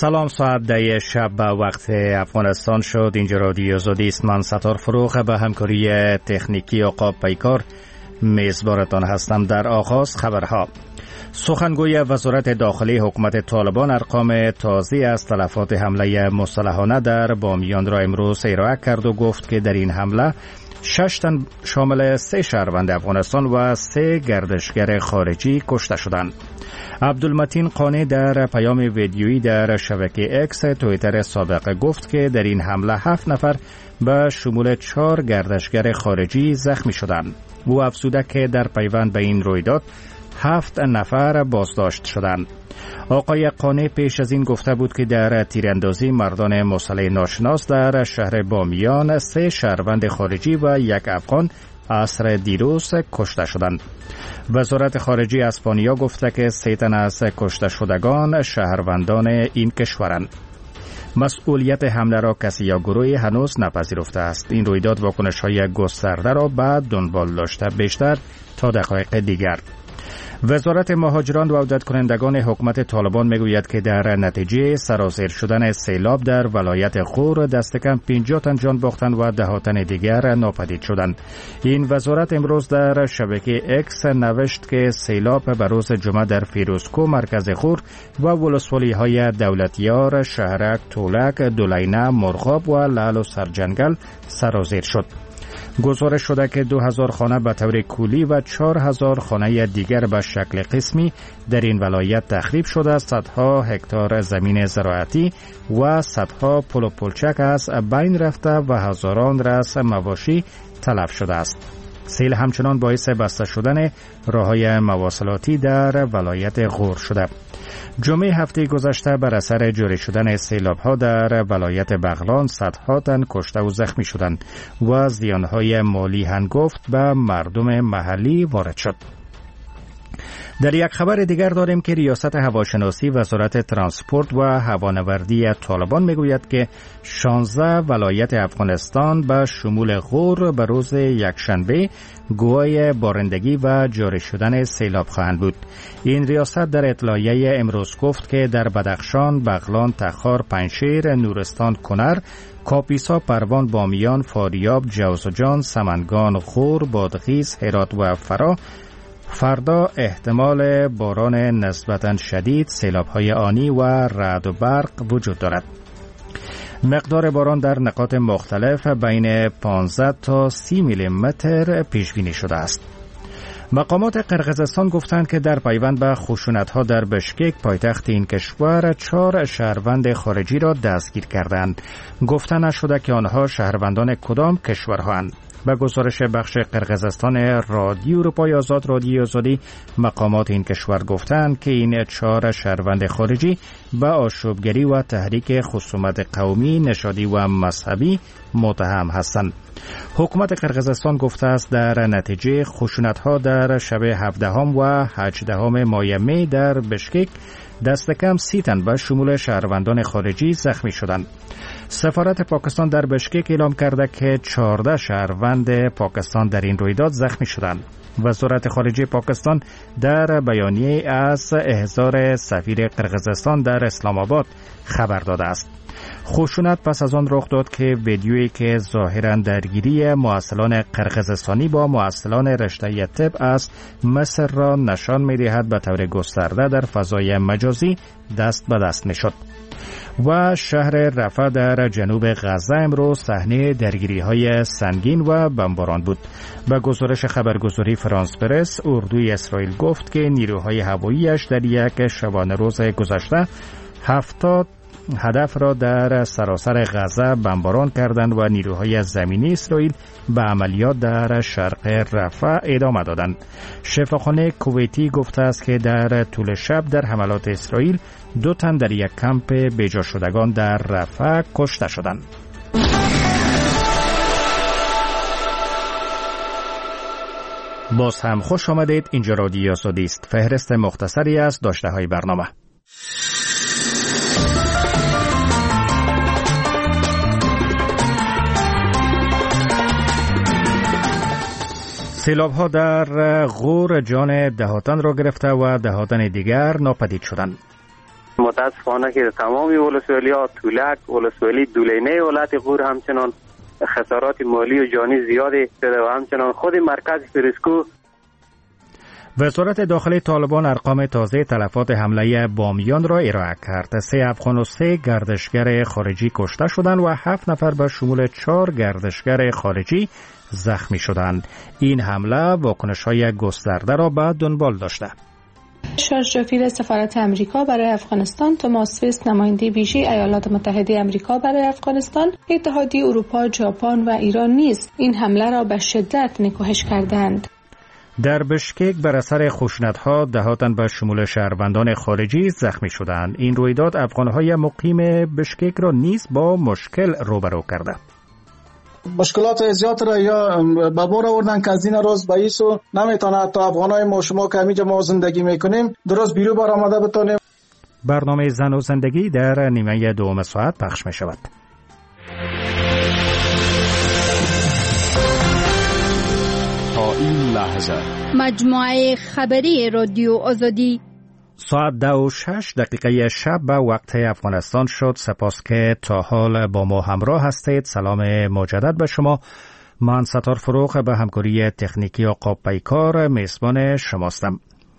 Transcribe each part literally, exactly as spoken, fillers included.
سلام، ساعت ده شب به وقت افغانستان شد. اینجا رادیو آزادی است. من ستار فروغ به همکاری تکنیکی عقاب پیکار میزبانتان هستم. در آغاز خبرها. سخنگوی وزارت داخلی حکومت طالبان ارقام تازه از تلفات حمله مسلحانه در بامیان را امروز ارائه کرد و گفت که در این حمله شش تن شامل سه شهروند افغانستان و سه گردشگر خارجی کشته شدند. عبدالمتین قانی در پیام ویدیویی در شبکه اکس توییتر سابق گفت که در این حمله هفت نفر به شمول چهار گردشگر خارجی زخمی شدند. او افزوده که در پیوند به این رویداد هفت نفر بازداشت شدند. آقای قانی پیش از این گفته بود که در تیراندازی مردان مسلح ناشناس در شهر بامیان سه شهروند خارجی و یک افغان عصر دیروز کشته شدند. وزارت خارجه اسپانیا گفته که سه تن از کشته شدگان شهروندان این کشورند. مسئولیت حمله را کسی یا گروهی هنوز نپذیرفته است. این رویداد واکنش‌های گسترده را بعد دنبال داشته بیشتر تا دقایق دیگر. وزارت مهاجران و عودت کنندگان حکومت طالبان میگوید که در نتیجه سرازیر شدن سیلاب در ولایت غور دست کم پنجاه تن جان باختند و ده تن دیگر ناپدید شدند. این وزارت امروز در شبکه اکس نوشت که سیلاب به روز جمعه در فیروزکو مرکز غور و ولسوالی‌های دولتیار، شهرک، تولک، دولینه، مرغاب و لعل و سرجنگل سرازیر شد. گزارش شده که دو هزار خانه به طور کلی و چهار هزار خانه دیگر به شکل قسمی در این ولایت تخریب شده. صدها هکتار زمین زراعتی و صدها پل و پلچک از بین رفته و هزاران رأس مواشی تلف شده است. سیل همچنان باعث بسته شدن راههای مواصلاتی در ولایت غور شده. جمعه هفته گذشته بر اثر جاری شدن سیلاب‌ها در ولایت بغلان صدها تن کشته و زخمی شدند و زیانهای مالی هنگفت به مردم محلی وارد شد. در یک خبر دیگر داریم که ریاست هواشناسی وزارت ترانسپورت و هوانوردی طالبان میگوید که شانزده ولایت افغانستان به شمول غور به روز یکشنبه گواه بارندگی و جاری شدن سیلاب خواهند بود. این ریاست در اطلاعیه امروز گفت که در بدخشان، بغلان، تخار، پنجشیر، نورستان، کنر، کاپیسا، پروان، بامیان، فاریاب، جوزجان، سمنگان، غور، بادغیس، هرات و فرا فردا احتمال باران نسبتاً شدید، سیلاب‌های آنی و رعد و برق وجود دارد. مقدار باران در نقاط مختلف بین پانزده تا سی میلی متر پیش بینی شده است. مقامات قرقیزستان گفتند که در پیوند به خشونت‌ها در بشکک پایتخت این کشور چهار شهروند خارجی را دستگیر کردند. گفته نشده که آنها شهروندان کدام کشورهاند. به گزارش بخش قرقیزستان رادیو اروپای آزاد رادیو آزادی، مقامات این کشور گفتند که این چهار شهروند خارجی به آشوبگری و تحریک خصومت قومی، نژادی و مذهبی متهم هستند. حکومت قرقیزستان گفته است در نتیجه خشونت‌ها در شب هفدهم و هجدهم ماه می در بشکک دست کم سی تن به شمول شهروندان خارجی زخمی شدند. سفارت پاکستان در بشکک اعلام کرده که چهارده شهروند پاکستان در این رویداد زخمی شدند. وزارت خارجه پاکستان در بیانیه از احضار سفیر قرقیزستان در اسلام آباد خبر داده است. خشونت پس از آن رخ داد که ویدیویی که ظاهراً درگیری مواصلان قرقیزستانی با مواصلان رشته طب از مصر را نشان می‌دهد به طور گسترده در فضای مجازی دست به دست می‌شد. و شهر رفح در جنوب غزه امروز صحنه درگیری‌های سنگین و بمباران بود. به گزارش خبرگزاری فرانس پرس، اردوی اسرائیل گفت که نیروهای هوایی‌اش در یک شبانه روز گذشته هفتاد هدف را در سراسر غزه بمباران کردند و نیروهای زمینی اسرائیل به عملیات در شرق رفح ادامه دادند. شفاخانه کویتی گفته است که در طول شب در حملات اسرائیل دو تن در یک کمپ بیجا شدگان در رفح کشته شدند. باز هم خوش آمدید. اینجا رادیو آزادی است. فهرست مختصری از داشته های برنامه. سیلاب‌ها در غور جان دهاتن را گرفته و دهاتن دیگر ناپدید شدند. متاسفانه که تمامی ولسوالی‌ها، تولک، ولسوالی دولینه ولایت غور همچنان خسارات مالی و جانی زیادی شده و همچنان خود مرکز فریسکو. وزارت داخلی طالبان ارقام تازه تلفات حمله بامیان را ارائه کرد. سه افغان و سه گردشگر خارجی کشته شدند و هفت نفر به شمول چهار گردشگر خارجی زخمی شدند. این حمله واکنش‌های گسترده را به دنبال داشته. شارژ سفیر سفارت امریکا برای افغانستان، توماس ویست نماینده ویژه ایالات متحده امریکا برای افغانستان، اتحادیه اروپا، ژاپن و ایران نیز این حمله را به شدت نکوهش کردند. در بشکک بر اثر خشونت‌ها ده تن به شمول شهروندان خارجی زخمی شدند. این رویداد افغان‌های مقیم بشکک را نیز با مشکل روبرو کرده. مشکلات زیاد را یا به بار آوردن که از این روز به ایسو نمیتونه تا افغانای ما شما که همینجا ما زندگی میکنیم درست بیرو بر آمده بتونیم. برنامه زن و زندگی در نیمه دوم ساعت پخش می شود. تا این لحظه مجموعه خبری رادیو آزادی ساعت ده و شش دقیقه شب به وقت افغانستان شد. سپاس که تا حال با ما همراه هستید. سلام مجدد به شما. من ستار فروغ به همکاری تکنیکی آقا پیکار میزبان شماستم.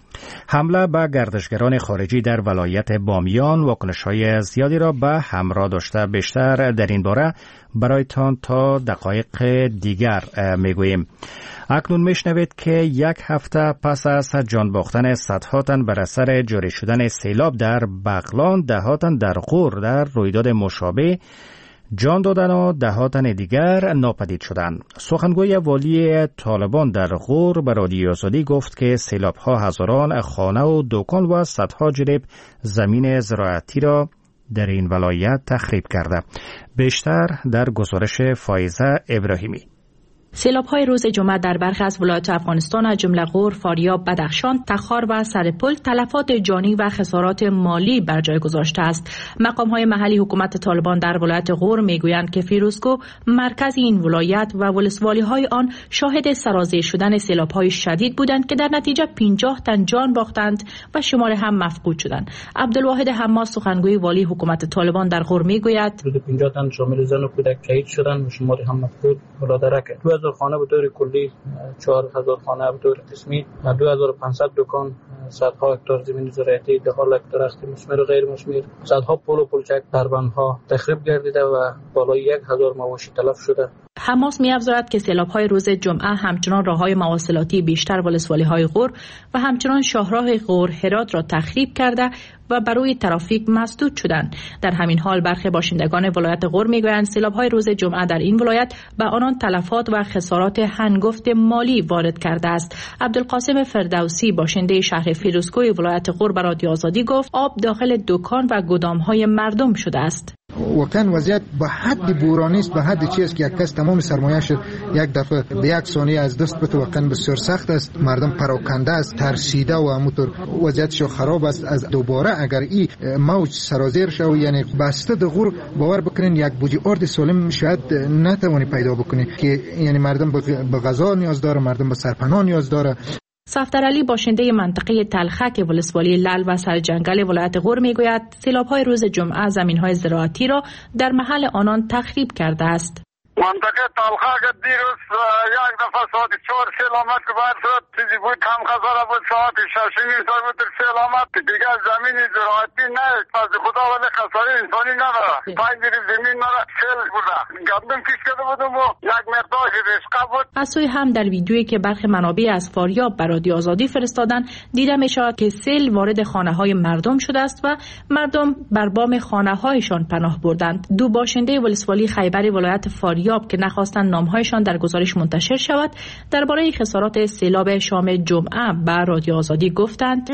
حمله به گردشگران خارجی در ولایت بامیان واکنش‌های زیادی را به همراه داشته. بیشتر در این باره برایتان تا دقایق دیگر میگوییم. اکنون میشنوید که یک هفته پس از جان باختن صدها تن بر اثر جاری شدن سیلاب در بغلان، ده تن در غور در رویداد مشابه جان دادن و ده تن دیگر ناپدید شدند. سخنگوی والی طالبان در غور به رادیو آزادی گفت که سیلاب ها هزاران خانه و دکان و صدها جریب زمین زراعتی را در این ولایت تخریب کرده. بیشتر در گزارش فایزه ابراهیمی. سیلاب‌های روز جمعه در برخی از ولایات افغانستان از جمله غور، فاریاب، بدخشان، تخار و سرپل تلفات جانی و خسارات مالی بر جای گذاشته است. مقام‌های محلی حکومت طالبان در ولایت غور میگویند که فیروزکو مرکز این ولایت و ولسوالی‌های آن شاهد سرازیر شدن سیلاب‌های شدید بودند که در نتیجه پنجاه تن جان باختند و شمار هم مفقود شدند. عبدالواحد حماس سخنگوی والی حکومت طالبان در غور میگوید پنجاه تن شامل زن و کودک شهید شدند و شمار هم مفقود ملاحظه کرد. دو هزار خانه به طور کلی، چهار هزار خانه به طور قسمی، دو هزار و پانصد دکان، صدها هکتار زمین زراعتی، ده ها درخت مثمر و غیر مثمر، صدها پل و پلچک، دربندها تخریب گردیده و بالای یک هزار مواشی تلف شده. حماس می‌افزاید که سیلاب‌های روز جمعه همچنان راه‌های مواصلاتی بیشتر ولسوالی‌های غور و همچنان شاهراه غور هرات را تخریب کرده و برای ترافیک مسدود شدند. در همین حال برخی باشندگان ولایت غور میگویند سیلاب‌های روز جمعه در این ولایت به آنان تلفات و خسارات هنگفت مالی وارد کرده است. عبدالقاسم فردوسی باشنده شهر فیروزکوی ولایت غور به رادیو آزادی گفت آب داخل دکان و گدام‌های مردم شده است. واقعا وضعیت به حد بورانی است، به حد چیزی که یک کس تمام سرمایه‌اش یک دفعه به یک ثانیه از دست بده. واقعا بسیار سخت است. مردم پراکنده است، ترسیده و همونطور وضعیتشون خراب است. از دوباره اگر این موج سرازیر شود، یعنی بسته د غور، باور بکنین یک بوجی ارد سالم شاید نتوانی پیدا بکنی که یعنی مردم به غذا نیاز داره، مردم به سرپناه نیاز داره. صفدر علی باشنده منطقه تلخک ولسوالی لل و سرجنگل ولایت غور میگوید سیلاب‌های روز جمعه زمین‌های زراعتی را در محل آنان تخریب کرده است. منطقه تلخک دیروز یک دفعه ساعت چهار سیل آمد که باید شد چیزی بود کم خساره بود، ساعت شش نیم ساعت بود سیل آمد که دیگه زمین زراعتی نه از خدا ولی خساره انسانی نداره. پنج دیری زمین نداره سیل بوده، گندم کش کرده بودم و یک مقدار رشقه بود. از سوی هم در ویدیویی که برخی منابع از فاریاب بر رادیو آزادی فرستادن دیده می شود که سیل وارد خانه های مردم شده است و مردم بر بام خانه هایشان پناه بردند. دو باشنده ولسوالی خیبر ولایت فاریاب که نخواستند نامهایشان در گزارش منتشر شود درباره خسارات سیلاب شام جمعه به رادیو آزادی گفتند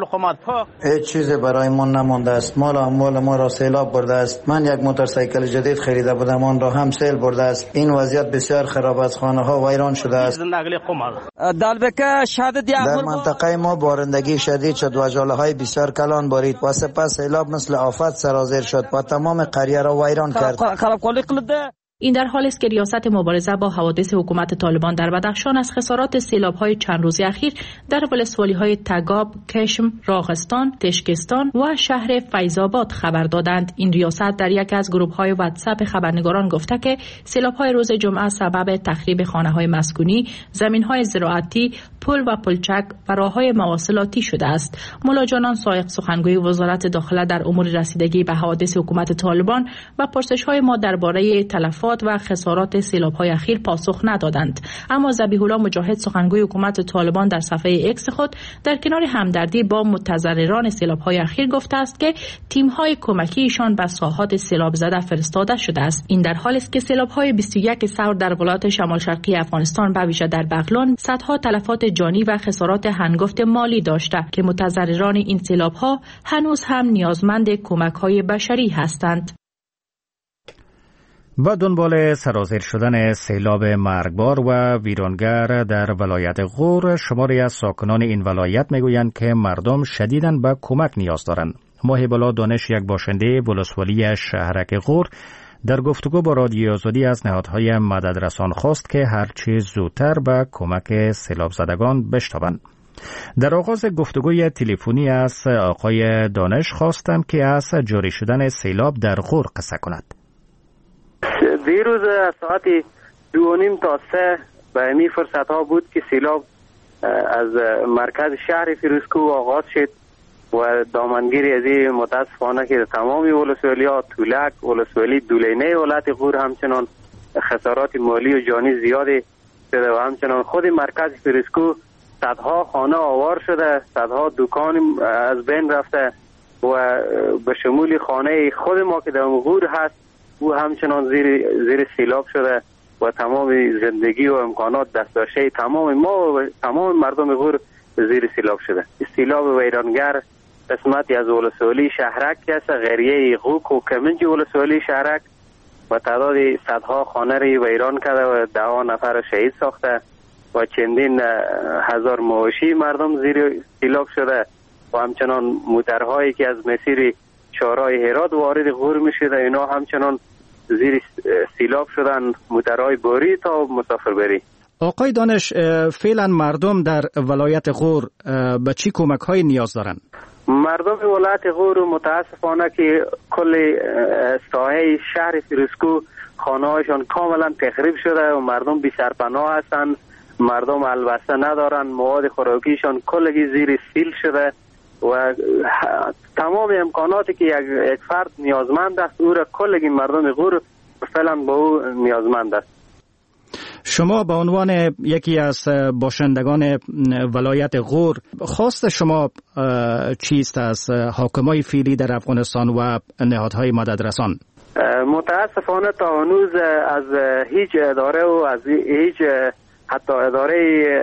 هیچ چیزی برای ما نمانده است. مال اموال ما را سیلاب برده است. من یک موتورسیکل جدید خریده بودم، آن را هم سیل برده است. این وضعیت بسیار خراب است. خانه ها ویران شده است. در منطقه ما بارندگی شدید شد و ژاله های بسیار کلان بارید و سپس سیلاب مثل آفت سرازیر شد و تمام قریه را ویران کرد. این در حالی است که ریاست مبارزه با حوادث حکومت طالبان در بدخشان از خسارات سیلاب‌های چند روزی اخیر در ولسوالی‌های تگاب، کشم، راغستان، تشکستان و شهر فیض‌آباد خبر دادند. این ریاست در یک از گروه‌های واتساپ خبرنگاران گفته که سیلاب‌های روز جمعه سبب تخریب خانه‌های مسکونی، زمین‌های زراعتی، پل و پلچک و راه‌های مواصلاتی شده است. مولا جانان سایق سخنگوی وزارت داخله در امور رسیدگی به حوادث حکومت طالبان و پرسش‌های ما درباره تلفات و خسارات سیلاب‌های اخیر پاسخ ندادند. اما ذبیح الله مجاهد سخنگوی حکومت طالبان در صفحه اکس خود در کنار همدردی با متضرران سیلاب‌های اخیر گفته است که تیم‌های کمکی ایشان به ساحات سیلاب زده فرستاده شده است. این در حالی است که سیلاب‌های بیست و یک سور در ولایت شمال شرقی افغانستان به ویژه در بغلان صدها تلفات جانی و خسارات هنگفت مالی داشته که متضرران این سیلاب‌ها هنوز هم نیازمند کمک‌های بشری هستند. با دنبال سرازیر شدن سیلاب مرگبار و ویرانگر در ولایت غور، شماری از ساکنان این ولایت میگویند که مردم شدیداً به کمک نیاز دارند. محب الله دانش، یک باشنده ولسوالی شهرک غور، در گفتگو با رادیو آزادی از نهادهای مددرسان خواست که هرچی زودتر به کمک سیلاب زدگان بشتابند. در آغاز گفتگوی تلفنی از آقای دانش خواستم که از جاری شدن سیلاب در غور قصه کند. دیروز ساعت دو و نیم تا سه به این فرصت ها بود که سیلاب از مرکز شهر فیروزکو آغاز شد و دامنگیری از این متاسفانه که تمامی ولسوالی ها تولک، ولسوالی دولینه ولایت غور همچنان خسارات مالی و جانی زیادی شده و همچنان خود مرکز فیروزکو صدها خانه آوار شده، صدها دکان از بین رفته و به شمول خانه خود ما که در غور هست او همچنان زیر زیر سیلاب شده و تمام زندگی و امکانات دستداشته تمام ما و تمام مردم غور زیر سیلاب شده. سیلاب ویرانگر قسمتی از ولسوالی شهرک است، غریه غوک و کمنج ولسوالی شهرک و تعداد صدها خانه را ویران کرده و ده نفر شهید ساخته و چندین هزار مواشی مردم زیر سیلاب شده و همچنان موترهایی که از مسیر چهارراه هرات وارد غور می شده اینا همچنان زیر سیلاب شدن، موترهای باری تا مسافربری. آقای دانش، فعلا مردم در ولایت غور به چی کمک های نیاز دارند؟ مردم ولایت غور متاسفانه که کل ساحه شهر فیروزکو خانه هایشان کاملا تخریب شده و مردم بی سرپناه هستند، مردم البسته ندارن، مواد خوراکیشان کلگی زیر سیل شده و تمام امکاناتی که یک, یک فرد نیازمند است او را کلگی مردم غور فعلا با او نیازمند است. شما به عنوان یکی از باشندگان ولایت غور، خواست شما چیست از حاکمای فعلی در افغانستان و نهادهای مددرسان؟ متاسفانه تا هنوز از هیچ اداره و از هیچ حتی اداره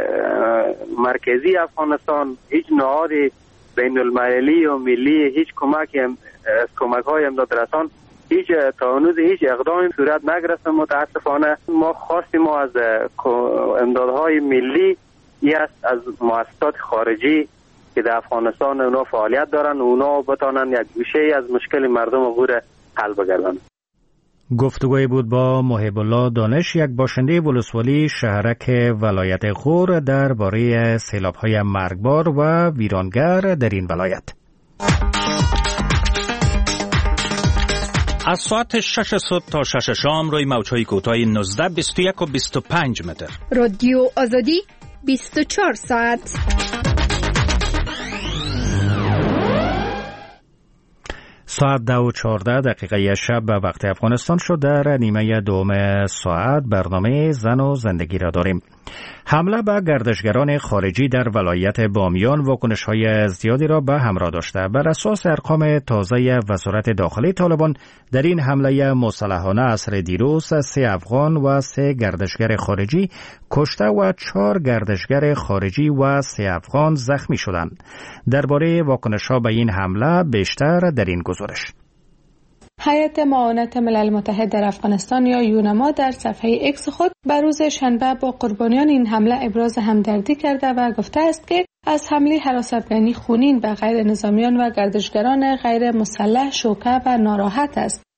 مرکزی افغانستان، هیچ نهاد بین المللی و ملی، هیچ کمک کمک های امدادرسان هیچ تا هنوز هیچ اقدامی صورت نگرفته. متاسفانه ما خواستیم ما از امدادهای ملی یا از مؤسسات خارجی که در افغانستان اونا فعالیت دارن اونا بتانن یک گوشه از مشکل مردم غور حل بگردن. گفتگوی بود با محب الله دانش، یک باشنده ولسوالی شهرک ولایت غور درباره سیلاب‌های مرگبار و ویرانگر در این ولایت. از ساعت شش صبح تا شش شام روی موج‌های کوتاه نوزده، بیست و یک و بیست و پنج متر. رادیو آزادی بیست و چهار ساعت. ساعت دو و چهارده دقیقه شب به وقت افغانستان شد. در نیمه دوم ساعت برنامه زن و زندگی را داریم. حمله به گردشگران خارجی در ولایت بامیان واکنش‌های زیادی را به همراه داشته. بر اساس ارقام تازه وزارت داخلی طالبان، در این حمله مسلحانه عصر دیروز سه افغان و سه گردشگر خارجی کشته و چهار گردشگر خارجی و سه افغان زخمی شدند. درباره واکنش‌ها به این حمله بیشتر در این گزارش. هیئت معاونت ملل متحد در افغانستان یا یونما در صفحه اکس خود بر روز شنبه با قربانیان این حمله ابراز همدردی کرده و گفته است که از حمله هراس افغانی خونین به غیر نظامیان و گردشگران غیر مسلح شوکه و ناراحت است.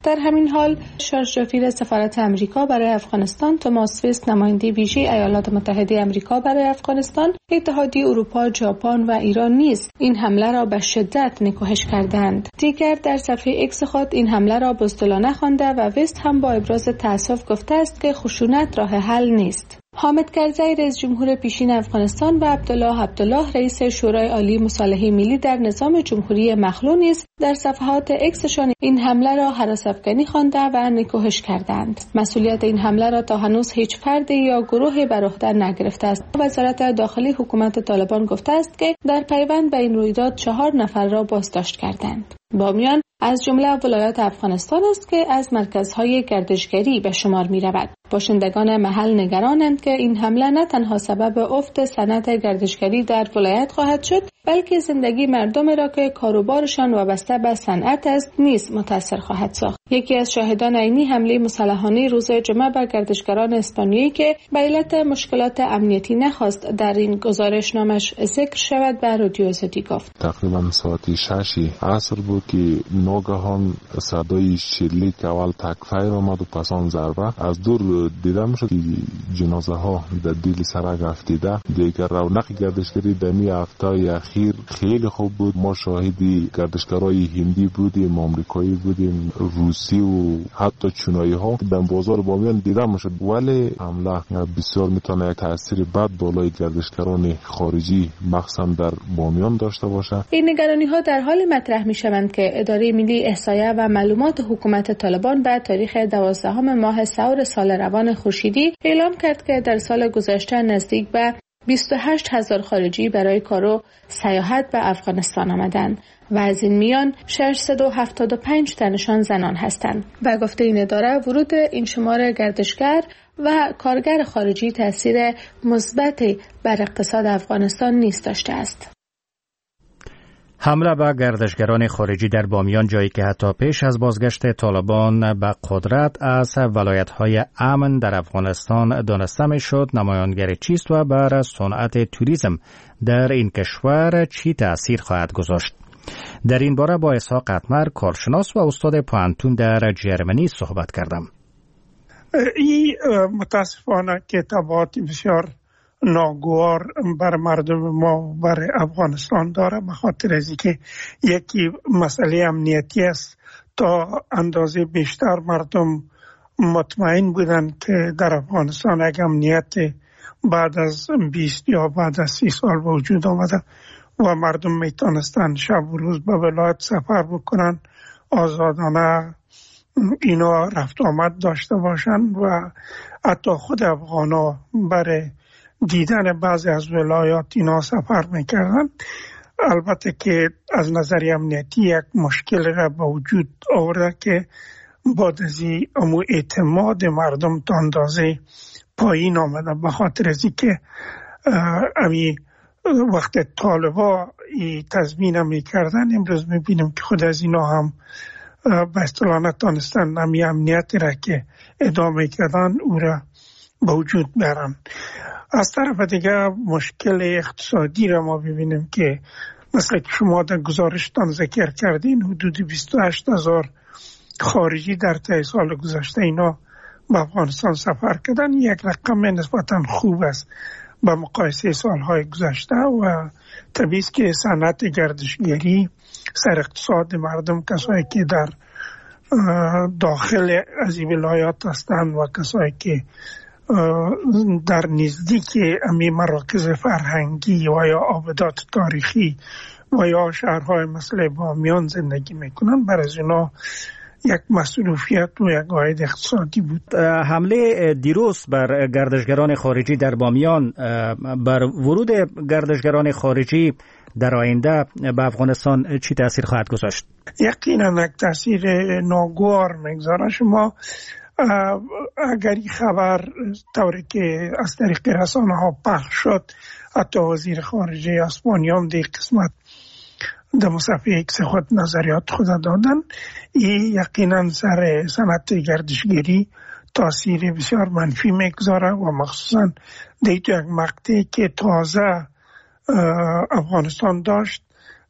در همین حال شارژ سفیر سفارت امریکا برای افغانستان توماس ویست، نماینده ویژه ایالات متحده آمریکا برای افغانستان، اتحادیه اروپا، ژاپن و ایران نیز این حمله را به شدت نکوهش کردند. دیگر در صفحه ایکس خود این حمله را بزدلانه خوانده و ویست هم با ابراز تأسف گفته است که خشونت راه حل نیست. حامد کرزی رئیس جمهور پیشین افغانستان و عبدالله عبدالله رئیس شورای عالی مصالحه ملی در نظام جمهوری مخلوع نیز در صفحات ایکسشان این حمله را هراس‌افکنی خوانده و نکوهش کردند. مسئولیت این حمله را تا هنوز هیچ فرد یا گروه بر عهده نگرفته است. وزارت داخلی حکومت طالبان گفته است که در پیوند به این رویداد چهار نفر را بازداشت کردند. بامیان از جمله ولایات افغانستان است که از مرکزهای گردشگری به شمار می رود. باشندگان محل نگرانند که این حمله نه تنها سبب افت صنعت گردشگری در ولایت خواهد شد، بلکه زندگی مردم را که کاروبارشان وابسته به صنعت است نیز متاثر خواهد ساخت. یکی از شاهدان عینی حمله مسلحانه روز جمعه به گردشگران اسپانیایی که به علت مشکلات امنیتی نخواست در این گزارشنامش ذکر شود به رادیو آزادی گفت. تقریبا ساعت شش عصر بود که ناگهان صدای شلیک اول تکفیر آمد و پس آن ضربه از دور دیدم شد که جنازه ها در دیل سرک افتیده. دیگر رونق گردشگری دمی هفته اخیر خیلی خوب بود. ما شاهدی گردشگرای هندی بودیم، آمریکایی بودیم، روسی و حتی چینایی ها در بازار بامیان دیدم شد. ولی حمله بسیار میتونه یک تاثیر بد بالای گردشگران خارجی مخصوصا در بامیان داشته باشه. این نگرانی ها در حال مطرح می شوند که اداره ملی احصایه و معلومات حکومت طالبان به تاریخ دوازدهم ماه سور سال روان خورشیدی اعلام کرد که در سال گذشته نزدیک به بیست و هشت هزار خارجی برای کار و سیاحت به افغانستان آمدند و از این میان ششصد و هفتاد و پنج تنشان زنان هستند. و گفته این اداره ورود این شمار گردشگر و کارگر خارجی تاثیر مثبتی بر اقتصاد افغانستان نیز داشته است. حمله به گردشگران خارجی در بامیان، جایی که حتی پیش از بازگشت طالبان به قدرت از ولایت‌های امن در افغانستان دانسته می‌شد، نمایانگر چیست و بر صنعت توریسم در این کشور چی تأثیر خواهد گذاشت؟ در این باره با اسحاق قطمر، کارشناس و استاد پوهنتون در جرمنی صحبت کردم. این متاسفانه که تبعات بسیار ناگوار بر مردم ما بر افغانستان داره، به خاطر از اینکه یکی مسئله امنیتی است. تا اندازه بیشتر مردم مطمئن بودن که در افغانستان یک امنیت بعد از بیست یا بعد از سی سال به وجود آمده و مردم میتونستن شب و روز به ولایت سفر بکنن، آزادانه اینا رفت آمد داشته باشن و حتی خود افغانا برای دیدن بعضی از ولایات اینا سفر میکردن. البته که از نظر امنیتی یک مشکل را به وجود آورده که بعد از امو اعتماد مردم تا اندازه پایین آمده، به خاطر از اینکه امی وقت طالبا ای تضمین میکردن، امروز میبینیم که خود از اینا هم به اصطلاح نتانستن امی امنیت را که ادامه کردن او را به وجود بیارن. از طرف دیگه مشکل اقتصادی را ما ببینیم که مثل که شما در گزارشتان ذکر کردین، حدود بیست و هشت هزار خارجی در طی سال گذشته اینا به افغانستان سفر کردن. یک رقم نسبتا خوب است به مقایسه سالهای گذشته و طبیعی است که صنعت گردشگری سر اقتصاد مردم، کسایی که در داخل از این ولایات هستند و کسایی که در نزدیک امی مراکز فرهنگی و یا آبادات تاریخی و یا شهرهای مثل بامیان زندگی میکنن، برای اینا یک مصروفیت و یک عاید اقتصادی بود. حمله دیروز بر گردشگران خارجی در بامیان بر ورود گردشگران خارجی در آینده به افغانستان چی تأثیر خواهد گذاشت؟ یقینا یک تأثیر ناگوار میگذاره. شما اگر این خبر طوری که از طریق رسانه ها پخش شد، حتی وزیر خارجه اسپانیا هم در قسمت در صفحه ایکس خود نظریات خود دادن، این یقینا سر صنعت گردشگری تاثیر بسیار منفی میگذاره و مخصوصا در یک مقطعی که تازه افغانستان داشت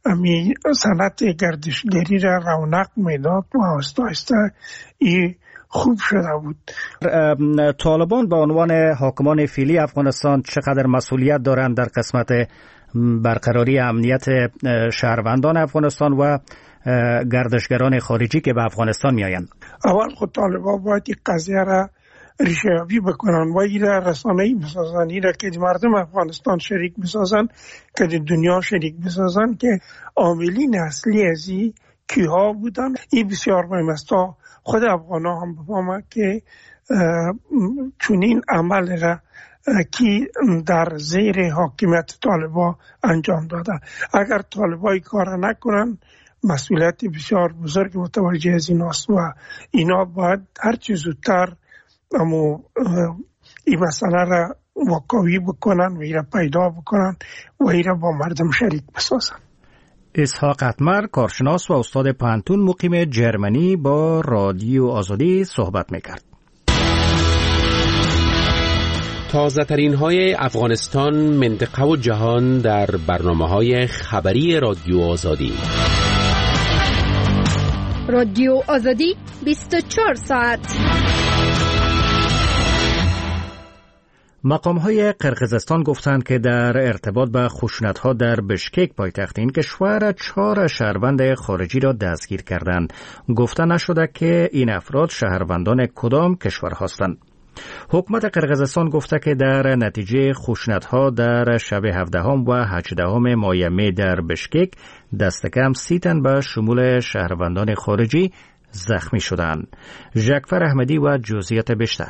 امی صنعت گردشگری را رونق میداد و آهسته آهسته این خوب شده بود. طالبان به عنوان حاکمان فعلی افغانستان چقدر مسئولیت دارند در قسمت برقراری امنیت شهروندان افغانستان و گردشگران خارجی که به افغانستان می آیند؟ اول خود طالبان باید این قضیه را ریشه‌یابی بکنن و این را رسانه‌ای بسازن، این را که مردم افغانستان شریک بسازن، که دنیا شریک بسازن که عاملین اصلی از این کیها بودن. این بسیار مهم است تا خود افغان‌ها هم بفهمند که چنین عمل را کی در زیر حاکمیت طالبان انجام داده. اگر طالبان کار نکنن مسئولیت بسیار بزرگ متوجه از این است و اینا باید هر چیز زودتر اما این مسئله را واقعی بکنن و این را پیدا بکنن و این را با مردم شریک بسازن. اسحاق اتمر، کارشناس و استاد پانتون مقیم جرمنی، با رادیو آزادی صحبت میکرد. تازه ترین های افغانستان، منطقه و جهان در برنامه های خبری رادیو آزادی. رادیو آزادی بیست و چهار ساعت. مقام‌های قرقیزستان گفتند که در ارتباط به خشونت‌ها در بشکک پایتخت این کشور چهار شهروند خارجی را دستگیر کردند. گفته نشده که این افراد شهروندان کدام کشور هستند. حکومت قرقیزستان گفته که در نتیجه خشونت‌ها در شب هفدهم و هجدهم ماه می در بشکک دست کم سی تن به شمول شهروندان خارجی زخمی شدند. ژکفر احمدی و جزئیات بیشتر.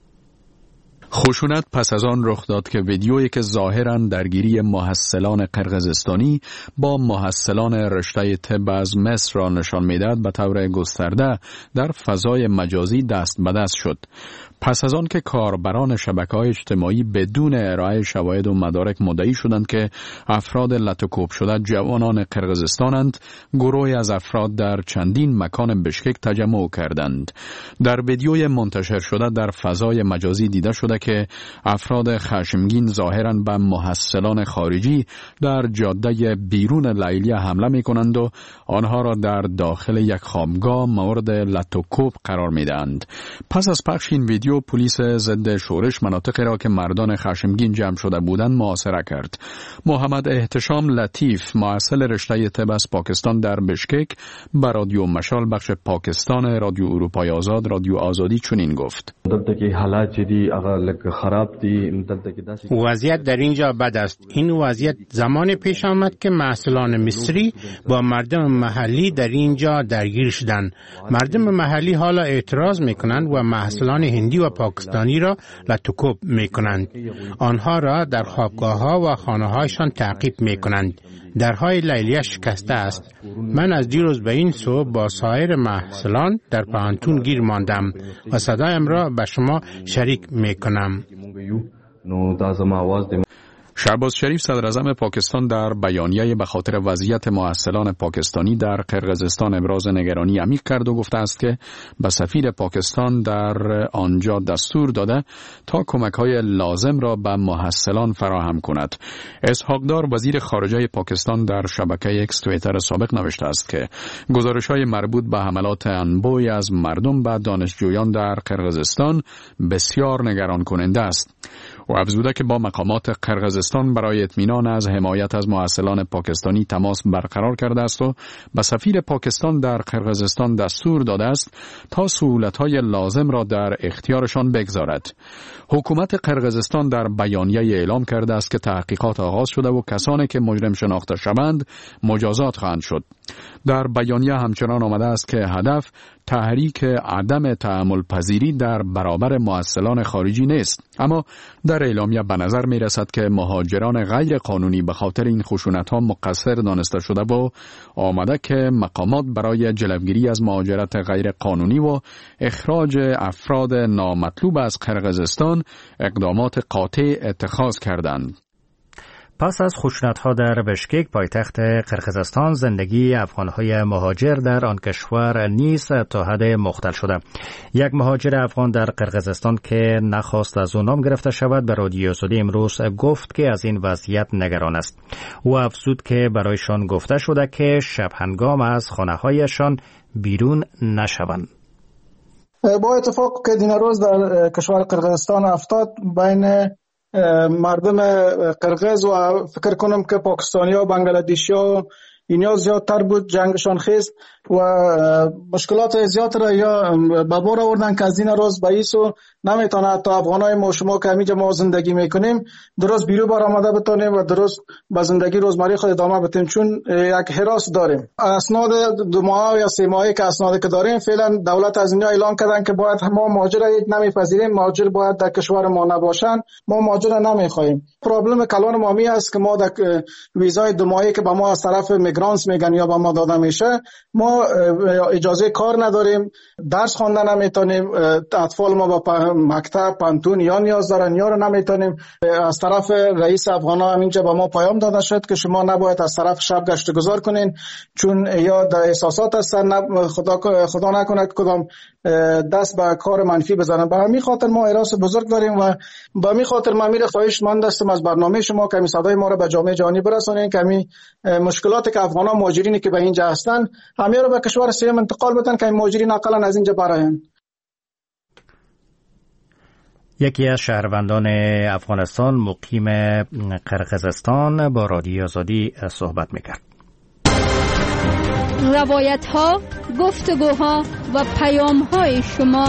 خشونت پس از آن رخ داد که ویدیویی که ظاهراً درگیری محصلان قرقیزستانی با محصلان رشته طب از مصر را نشان می‌دهد به طور گسترده در فضای مجازی دست به دست شد. پس از آن که کاربران شبکه‌های اجتماعی بدون ارائه شواهد و مدارک مدعی شدند که افراد لطوکوب شده جوانان قرقیزستانند، گروهی از افراد در چندین مکان بشکک تجمع کردند. در ویدیوی منتشر شده در فضای مجازی دیده شده که افراد خشمگین ظاهراً به محصلان خارجی در جاده بیرون لیلیه حمله می‌کنند و آنها را در داخل یک خوابگاه مورد لطوکوب قرار می‌دهند. پس از پخش این ویدیو پلیس ضد شورش مناطقی را که مردان خشمگین جمع شده بودند محاصره کرد. محمد احتشام لطیف، محصل رشته طب از پاکستان در بشکک، به رادیو مشال بخش پاکستان رادیو اروپای آزاد رادیو آزادی چنین گفت: وضعیت در اینجا بد است. این وضعیت زمان پیش آمد که محصلان مصری با مردم محلی در اینجا درگیر شدند. مردم محلی حالا اعتراض میکنند و محصلان هندی و پاکستانی را لطوکوب میکنند. آنها را در خوابگاه‌ها و خانه‌هایشان تعقیب میکنند. درهای لیلیه شکسته است. من از دیروز به این سو با سایر محصلان در پانتون گیر ماندم و صدایم را به شما شریک میکنم. شهباز شریف صدر اعظم پاکستان در بیانیه به خاطر وضعیت محصلان پاکستانی در قرقیزستان ابراز نگرانی عمیق کرد و گفته است که به سفیر پاکستان در آنجا دستور داده تا کمک‌های لازم را به محصلان فراهم کند. اسحاقدار وزیر خارجه پاکستان در شبکه اکس توییتر سابق نوشته است که گزارش‌های مربوط به حملات انبوهی از مردم به دانشجویان در قرقیزستان بسیار نگران کننده است. و افزوده که با مقامات قرقیزستان برای اطمینان از حمایت از محصلان پاکستانی تماس برقرار کرده است و به سفیر پاکستان در قرقیزستان دستور داده است تا سهولت‌های لازم را در اختیارشان بگذارد. حکومت قرقیزستان در بیانیه اعلام کرده است که تحقیقات آغاز شده و کسانی که مجرم شناخته شوند مجازات خواهند شد. در بیانیه همچنان آمده است که هدف تحریک عدم تحمل پذیری در برابر محصلان خارجی نیست، اما در اعلامیه به نظر می رسد که مهاجران غیر قانونی به خاطر این خشونت‌ها مقصر دانسته شده و آمده که مقامات برای جلوگیری از مهاجرت غیر قانونی و اخراج افراد نامطلوب از قرقیزستان اقدامات قاطع اتخاذ کردند. پس از خشونت‌ها در بشکک پایتخت قرقیزستان زندگی افغان‌های مهاجر در آن کشور نیز تا حد مختل شده. یک مهاجر افغان در قرقیزستان که نخواست از او نام گرفته شود به رادیو آزادی امروز گفت که از این وضعیت نگران است. او افزود که برایشان گفته شده که شب هنگام از خانه‌هایشان بیرون نشوند. با اتفاق که دین روز در کشور قرقیزستان افتاد بین مردم قرقیز و فکر کنم که پاکستانی ها و بنگلادیشی ها اینا زیادتر بود جنگشان خیز و مشکلات زیاد را یا به بار آوردن که از این روز به ایسو نمیتونه حتی افغانای ما شما که همینجا ما زندگی میکنیم درست بیرو بار آمده بتونیم و درست به زندگی روزمره خود ادامه بدیم، چون یک حراس داریم. اسناد دو ماه یا سه ماهی که اسنادی که داریم فعلا دولت از اینجا اعلام کردن که باید ما مهاجر نمیپذیریم، مهاجر باید در کشور ما نباشن، ما مهاجر نمیخوایم. پرابلم کلان ما می است که ما در ویزای دو ماهی که به ما از طرف میگرانتس میگن یا به ما داده میشه ما اجازه کار نداریم، درس خواندن نمیتونیم، اطفال ما با مکتب پانتون یا نیاز دارن یا رو نمیتونیم. از طرف رئیس افغانا همینجا به ما پیام داده شد که شما نباید از طرف شب گشت گذار کنین چون یا در احساسات هستن، خدا خدا نکنه کدام دست به کار منفی بزنن. به همین خاطر ما احساس بزرگ داریم و به همین خاطر ما میره خواهش مند هستم از برنامه شما که صدای ما رو به جامعه جهانی برسونین که همین مشکلاتی که افغانا مهاجرینی که به اینجا هستن همه رو به کشور سوم انتقال بدن که مهاجرین اقلا از اینجا براین. یکی از شهروندان افغانستان مقیم قرقیزستان با رادیو آزادی صحبت میکرد. روایت ها، گفتگوها و پیام های شما.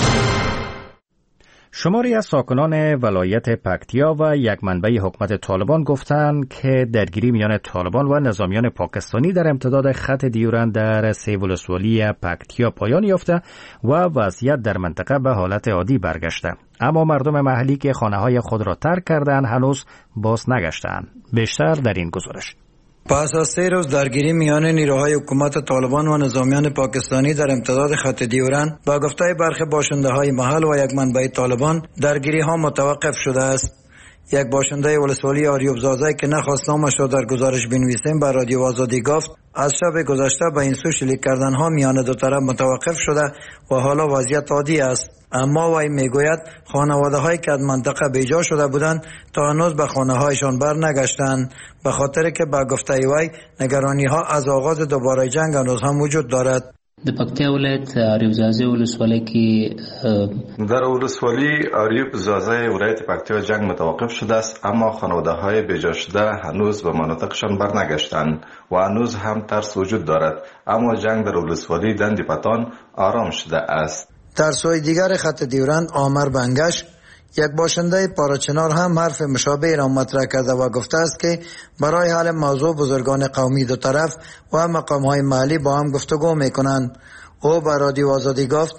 شماری از ساکنان ولایت پکتیا و یک منبع حکومت طالبان گفتند که درگیری میان طالبان و نظامیان پاکستانی در امتداد خط دیورند در سه ولسوالی پکتیا پایان یافته و وضعیت در منطقه به حالت عادی برگشته، اما مردم محلی که خانه‌های خود را ترک کردند هنوز باز نگشتند. بیشتر در این گزارش. پس از سه روز درگیری میان نیروهای حکومت طالبان و نظامیان پاکستانی در امتداد خط دیورند با گفته برخی باشنده های محل و یک منبع طالبان درگیری ها متوقف شده است. یک باشنده ولسوالی آریوب زازای که نخواست نامش را در گزارش بنویسیم بر رادیو آزادی گفت از شب گذشته به این سو شلیک کردن ها میان دو طرف متوقف شده و حالا وضعیت عادی است. اما وی میگوید خانواده هایی که از منطقه بیجا شده بودند تا هنوز به خانه هایشان بر نگشتند، به خاطر که به گفته وی نگرانی ها از آغاز دوباره جنگ هنوز هم وجود دارد. د پکتیا ولایت آریوب زازای ولسوالی کې در ولسوالی آریوب زازای ولایت پکتیا جنگ متوقف شده است، اما خانواده های بیجا شده هنوز به مناطقشان برنگشتند و هنوز هم ترس وجود دارد، اما جنگ در ولسوالی دندی پتان آرام شده است. در سوی دیگر خط دیورند آمر بنگش یک باشنده پارچنار هم حرف مشابه را مطرح کرده و گفته است که برای حل موضوع بزرگان قومی دو طرف و مقام‌های محلی با هم گفتگو می‌کنند. او به رادیو آزادی گفت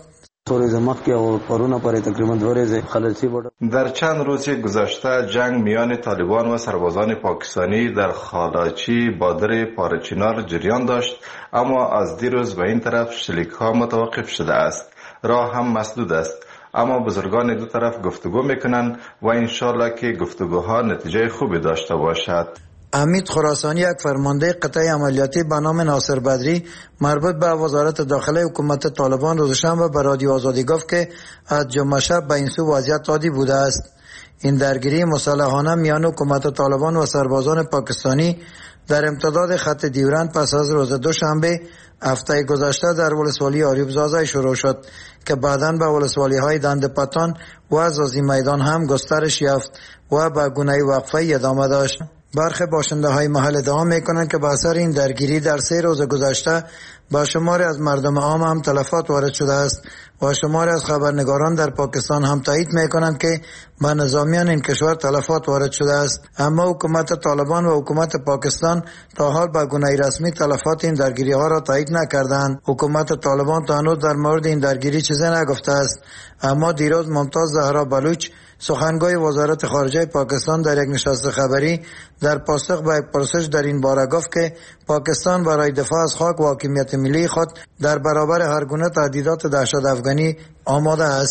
در چند روز گذشته جنگ میان طالبان و سربازان پاکستانی در خالاچی بادر پارچنار جریان داشت، اما از دیروز به این طرف شلیک‌ها متوقف شده است. راه هم مسدود است، اما بزرگان دو طرف گفتگو میکنند و انشالله که گفتگوها نتیجه خوبی داشته باشد. امید خراسانی یک فرمانده قطعه عملیاتی به نام ناصر بدری مربوط به وزارت داخله حکومت طالبان روز شنبه به رادیو آزادی گفت که از جمعه شب به این سو وضعیت عادی بوده است. این درگیری مسلحانه میان حکومت طالبان و سربازان پاکستانی در امتداد خط دیورند پس از روز دوشنبه هفته گذشته در ولسوالی آریوب زازای شروع شد که بعداً به ولسوالی های دند پتان و زازی میدان هم گسترش یافت و به گونه وقفه ادامه داشت. برخی باشنده های محل ادعا میکنند که به اثر این درگیری در سه روز گذشته با شماری از مردم عام هم تلفات وارد شده است و شماری از خبرنگاران در پاکستان هم تایید میکنند که به نظامیان این کشور تلفات وارد شده است، اما حکومت طالبان و حکومت پاکستان تا حال به گونه رسمی تلفات این درگیری ها را تایید نکردند. حکومت طالبان تا هنوز در مورد این درگیری چیزی نگفته است، اما دیروز ممتاز زهرا بلوچ سخنگوی وزارت خارجه پاکستان در یک نشست خبری در پاسخ به پرسش در این باره گفت که پاکستان برای دفاع از خاک و حاکمیت ملی خود در برابر هر گونه تهدیدات دهشت افغانی آماده است.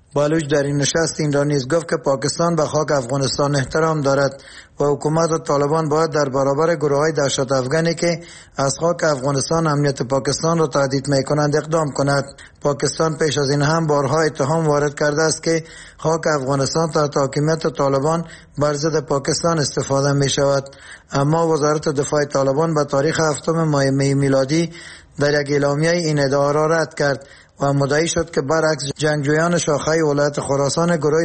بالوچ در این نشست این را نیز گفت که پاکستان به خاک افغانستان احترام دارد و حکومت و طالبان باید در برابر گروه‌های دهشت افغانی که از خاک افغانستان امنیت پاکستان را تهدید می‌کنند اقدام کند. پاکستان پیش از این هم بارها اتهام وارد کرده است که خاک افغانستان تحت حاکمیت طالبان بر ضد پاکستان استفاده می‌شود، اما وزارت دفاع طالبان به تاریخ هفتم ماه می میلادی در یک اعلامیه این ادعا را رد کرد و مدعی شد که برعکس جنگجویان شاخه ولایت خراسان گروه